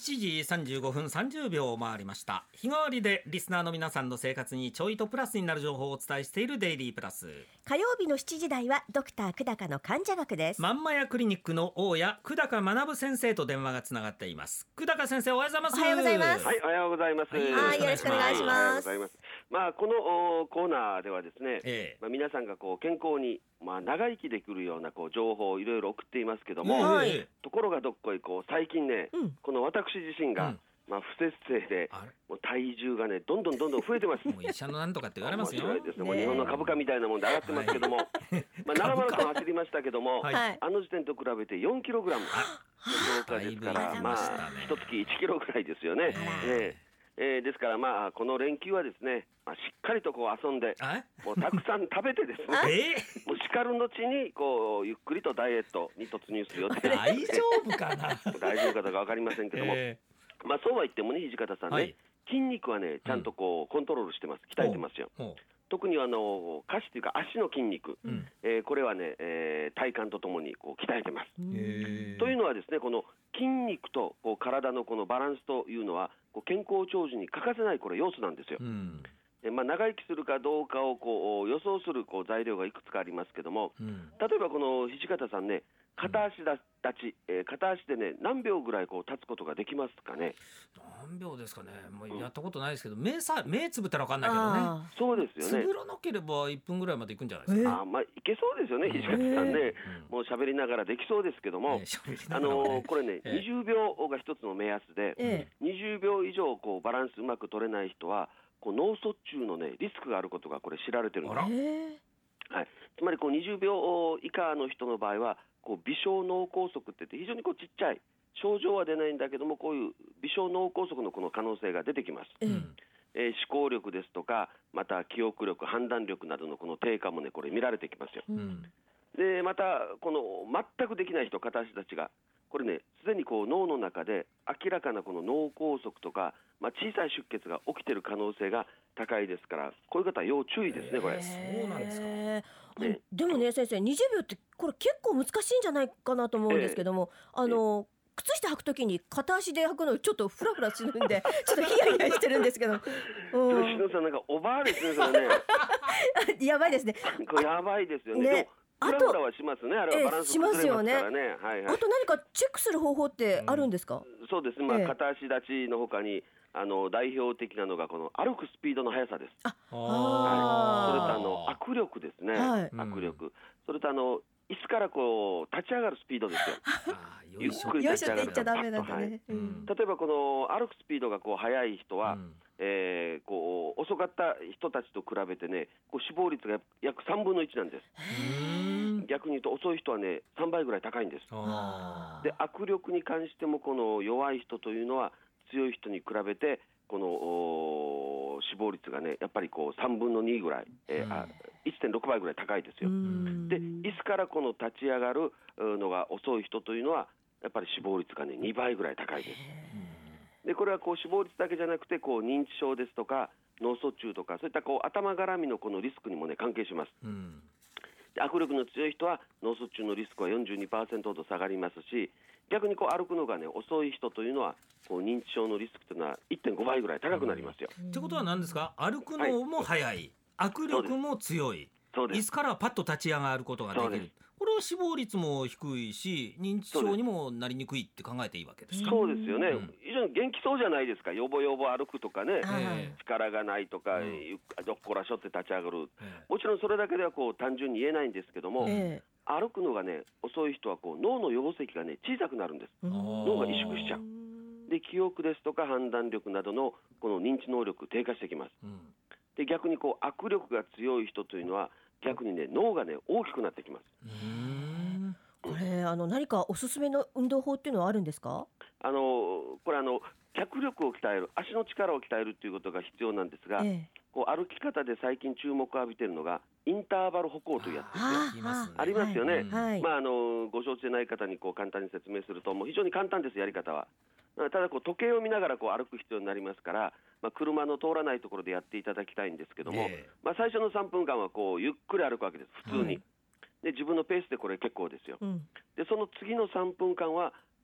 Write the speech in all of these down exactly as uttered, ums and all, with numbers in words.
ちじさんじゅうごふんさんじゅうびょうを回りました。日替わりでリスナーの皆さんの生活にちょいとプラスになる情報をお伝えしているデイリープラス。 火曜日のしちじ台はドクター久高の患者学です。 まんまやクリニックの大谷久高学先生と電話がつながっています。久高先生、おはようございます。 おはようございます。 はい、おはようございます。 はい、よろしくお願いします。 まあ、このコーナーではですね、 ええまあ、皆さんがこう健康に、まあ、長生きできるようなこう情報をいろいろ送っていますけども、 はいええところがどっこいこう最近ね、 うんこの私自身が、 うんまあ、不節制であれもう体重がねどんどんどんどん増えてますもう医者のなんとかって言われますよ。 面白いですね。もうねえ日本の株価みたいなもんで上がってますけども、まあ、長々と走りましたけども、 はいはいあの時点と比べてよんキログラム増加ですかだいら、 ぶま増えましたねあ一月いちキロぐらいですよね。 えええええーですからまあこの連休はですね、まあ、しっかりとこう遊んであもうたくさん食べてですねえもう叱る後にこうゆっくりとダイエットに突入する予定です。 大丈夫かな。 大丈夫かどうか分かりませんけども、 えまあそうは言ってもね、土方さんね、 はい筋肉はねちゃんとこうコントロールしてます。鍛えてますよ。 ほ特にあの下肢というか足の筋肉、 ううんえーこれはね、えー体幹とともにこう鍛えてます。 ええというのはですね、この筋肉とこう体のこのバランスというのはこう健康長寿に欠かせないこれ要素なんですよ。 うんえまあ、長生きするかどうかをこう予想するこう材料がいくつかありますけども、 うん例えばこの土方さんね、片足立ち、えー片足でね何秒ぐらいこう立つことができますかね。 何秒ですかね。もうやったことないですけど、目さ目つぶったら分かんないけどね。 あそうですよね。 つぶらなければいっぷんぐらいまで行くんじゃないですか。 あまあいけそうですよね、土方さんね、 うんもう喋りながらできそうですけども、 ええ喋りなあがらはねのーこれね、 ええにじゅうびょうが一つの目安で、 えにじゅうびょう以上こうバランスうまく取れない人はこう脳卒中の、ね、リスクがあることがこれ知られてるんです。 あらええはい、つまりこうにじゅうびょう以下の人の場合はこう微小脳梗塞って言って非常にこうちっちゃい症状は出ないんだけども、こういう微小脳梗塞のこの可能性が出てきます。 ええうんえー思考力ですとか、また記憶力、判断力などのこの低下もねこれ見られてきますよ。 うんでまたこの全くできない人、片足立ちがこれねすでにこう脳の中で明らかなこの脳梗塞とか、まあ、小さい出血が起きている可能性が高いですから、こういう方は要注意ですねこれ。 そうなんですかええねでもね先生、にじゅうびょうってこれ結構難しいんじゃないかなと思うんですけども、あの靴下履くときに片足で履くのちょっとフラフラするんでちょっとヒヤヒヤしてるんですけど、 それうん篠さんなんかおばあですねそれねやばいですね。 これやばいですよね。 ねでもフラフラはしますね。あれはバランス崩れますからね。はいはいあと何かチェックする方法ってあるんですか？ そうですね。まあ、 ええ片足立ちのほかにあの代表的なのがこの歩くスピードの速さです。 あそれとああの握力ですね。 はい握力。それとあの椅子からこう立ち上がるスピードですよ。 あーよいしょゆっくりよいしょって言っちゃダメなんだはいね。ううんん例えばこの歩くスピードがこう速い人は、 うんえーこう遅かった人たちと比べてね、こう死亡率が約さんぶんのいちなんです。 うん逆に言うと遅い人はねさんばいぐらい高いんです。 あで握力に関してもこの弱い人というのは強い人に比べてこのお死亡率がねやっぱりこうさんぶんのにぐらい、えーうんあ いってんろくばいぐらい高いですよ。 うんで椅子からこの立ち上がるうのが遅い人というのはやっぱり死亡率がねにばいぐらい高いです。でこれはこう死亡率だけじゃなくてこう認知症ですとか脳卒中とかそういったこう頭絡みのこのリスクにもね関係します。 ーうんで握力の強い人は脳卒中のリスクは よんじゅうにパーセント ほど下がりますし、逆にこう歩くのが、ね、遅い人というのはこう認知症のリスクというのは いってんごばいぐらい高くなりますよ。 ってことは何ですか。歩くのも速い、握力も強い、 そうです。 椅子からパッと立ち上がることができるそうです。 これは死亡率も低いし認知症にもなりにくいって考えていいわけですか。 そうですよね、 うん非常に元気そうじゃないですか。よぼよぼ歩くとかね、 はいえ力がないとか、 うんゆっどっこらしょって立ち上がる。 ええもちろんそれだけではこう単純に言えないんですけども、 え歩くのがね遅い人はこう脳の容積がね小さくなるんです。 え脳が萎縮しちゃう。で記憶ですとか判断力などのこの認知能力低下してきます。 うんで逆にこう握力が強い人というのは逆にね脳がね大きくなってきます。 うーんこれあの何かおすすめの運動法っていうのはあるんですか？ あのこれあの脚力を鍛える、足の力を鍛えるということが必要なんですが、 ええこう歩き方で最近注目を浴びているのがインターバル歩行というやつですよ。 あ言いますねありますよね。 うんはいまあ、あのご承知でない方にこう簡単に説明するともう非常に簡単です、やり方は。ただこう時計を見ながらこう歩く必要になりますから、まあ、車の通らないところでやっていただきたいんですけども、 ええまあ、最初のさんぷんかんはこうゆっくり歩くわけです、普通に。 はいで自分のペースでこれ結構ですよ。 うんでその次のさんぷんかんは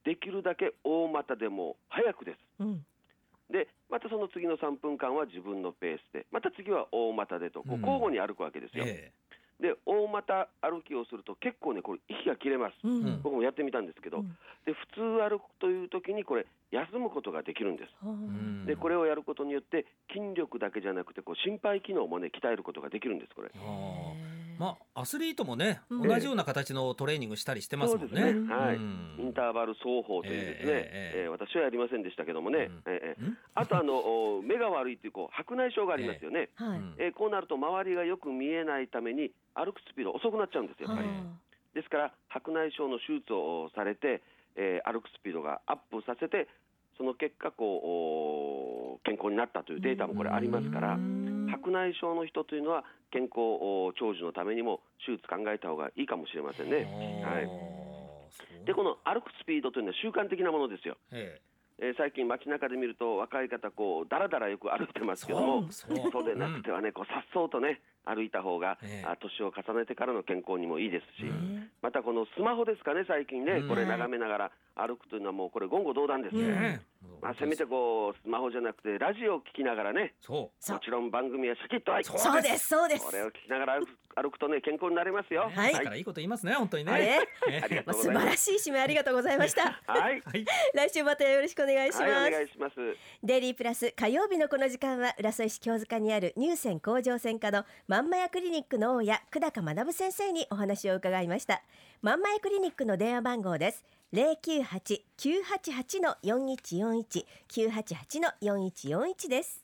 できるだけ大股でも早くです。 うん、 でまたその次のさんぷんかんは自分のペースで、また次は大股でとこう交互に歩くわけですよ、うんえー、で大股歩きをすると結構ねこれ息が切れます、うん、僕もやってみたんですけど、うん、で普通歩くという時にこれ休むことができるんです、うん、でこれをやることによって筋力だけじゃなくてこう心肺機能もね鍛えることができるんですこれ。 まあ、アスリートもね、うん、同じような形のトレーニングしたりしてますもんね。 そうですね、はい、うん、インターバル走法というですね、えーえーえー、私はやりませんでしたけどもね、うんえー、あとあの目が悪いという、こう白内障がありますよね、えーはいえー、こうなると周りがよく見えないために歩くスピード遅くなっちゃうんですよやっぱり。ですから白内障の手術をされて、えー、歩くスピードがアップさせて、その結果こう健康になったというデータもこれありますから、白内障の人というのは健康長寿のためにも手術考えた方がいいかもしれませんね、はい、でこの歩くスピードというのは習慣的なものですよ。ええー、最近街中で見ると若い方こうだらだらよく歩いてますけども、そうそうそうでなくてはね、こうさっそうとね歩いた方が、えー、年を重ねてからの健康にもいいですし、うん、またこのスマホですかね最近ね、うん、これ眺めながら歩くというのはもうこれ言語道断ですね、うんまあ、せめてこうスマホじゃなくてラジオを聞きながらね、そうもちろん番組はシャキッとはいそうですそうです、 これを聞きながら歩く歩くとね健康になれますよ。 はい、だからいいこと言いますね本当にね。ありがとうございます。素晴らしい締めありがとうございました。はい、来週またよろしくお願いします。 はい、お願いします。 デイリープラス火曜日のこの時間は浦添市京塚にある乳腺甲状腺科のまんまやクリニックの大家久高学先生にお話を伺いました。まんまやクリニックの電話番号です。ゼロきゅうはち きゅうはちはち のよんいちよんいち きゅうはちはちのよんいちよんいちです。